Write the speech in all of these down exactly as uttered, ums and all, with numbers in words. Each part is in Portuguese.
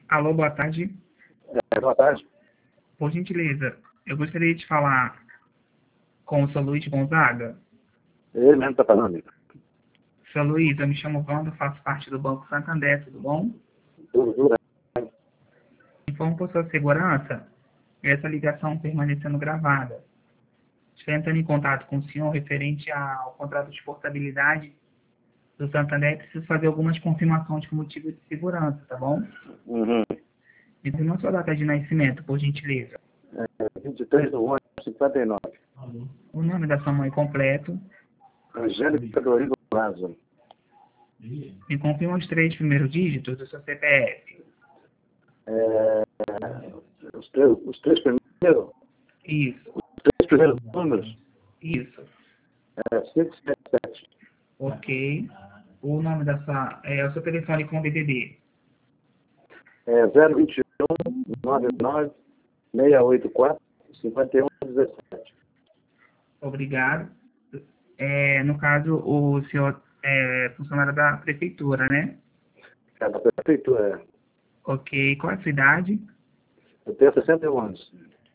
Alô, boa tarde. É, boa tarde. Por gentileza, eu gostaria de falar com o seu Luiz Gonzaga. Ele mesmo está falando. Seu Luiz, eu me chamo Wanda, faço parte do Banco Santander, tudo bom? Tudo dura. Informo por sua segurança, essa ligação permanecendo gravada. Estou entrando em contato com o senhor referente ao contrato de portabilidade do Santander. Preciso fazer algumas confirmações com motivo de segurança, tá bom? Uhum. Me diga a sua data de nascimento, por gentileza. É, vinte e três de onze de cinquenta e nove. O nome da sua mãe completo. Angélica Dorigo Lázaro. Me confirma os três primeiros dígitos do seu C P F. É, os, três, os três primeiros, Isso, os três primeiros números isso. é cinco sete sete. Ok. O nome da sua... É o seu telefone com D D D. É zero vinte e um, noventa e nove, seiscentos e oitenta e quatro, cinquenta e um dezessete. Obrigado. É, no caso, o senhor é funcionário da prefeitura, né? É da prefeitura. É. Ok. Qual é a sua idade? Eu tenho sessenta e um anos.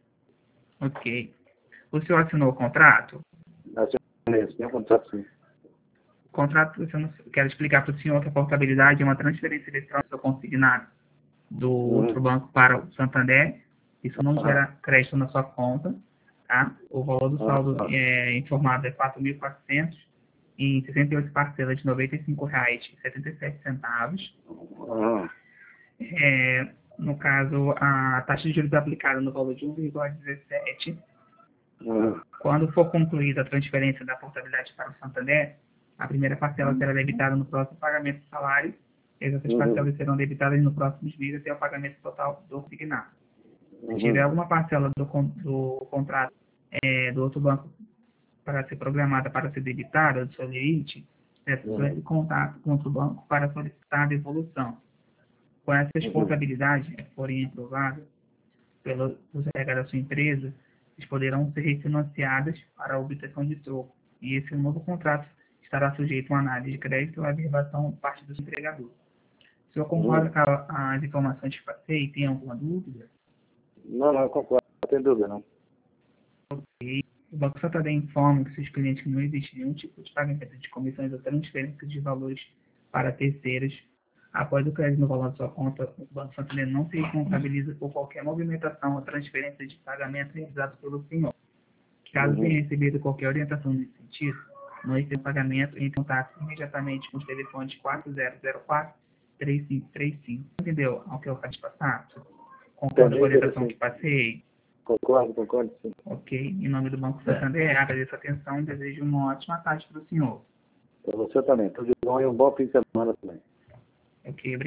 Ok. O senhor assinou o contrato? Assinei, tem um contrato sim. O contrato, eu não quero explicar para o senhor que a portabilidade é uma transferência eletrônica consignada do outro Uhum. banco para o Santander. Isso não Ah, gera crédito na sua conta, tá? O valor do ah, saldo ah, é, informado é quatro mil e quatrocentos em sessenta e oito parcelas de noventa e cinco reais e setenta e sete centavos. ah, É, no caso, a taxa de juros aplicada no valor de um vírgula dezessete. ah. Quando for concluída a transferência da portabilidade para o Santander, a primeira parcela será debitada no próximo pagamento do salário, e as outras Uhum. parcelas serão debitadas no próximo mês até o pagamento total do consignado. Se tiver Uhum. alguma parcela do, con- do contrato é, do outro banco para ser programada para ser debitada do seu limite, é preciso Uhum. entrar em contato com outro banco para solicitar a devolução. Com essa Uhum. exportabilidade, forem aprovadas pelos regras da sua empresa, eles poderão ser refinanciadas para a obtenção de troco. E esse novo contrato estará sujeito a uma análise de crédito e averbação por parte do seu empregador. O senhor concorda Uhum. com a- as informações que passei e tem alguma dúvida? Não, não, concordo, não tem dúvida, não. E o Banco Santander informa que seus clientes que não existe nenhum tipo de pagamento de comissões ou transferência de valores para terceiros. Após o crédito no valor da sua conta, o Banco Santander não se responsabiliza por qualquer movimentação ou transferência de pagamento realizado pelo senhor. Caso Uhum. tenha recebido qualquer orientação nesse sentido, no item de pagamento, entre em contato imediatamente com os telefones quatro zero zero quatro, três cinco três cinco. Entendeu ao que eu acabei de passar? Concorda com a Entendi, entendi, orientação que sim. passei? Concordo, concordo, sim. Ok? Em nome do Banco Santander, agradeço a atenção e desejo uma ótima tarde para o senhor. Para você também. Tudo de bom e um bom fim de semana também. Ok?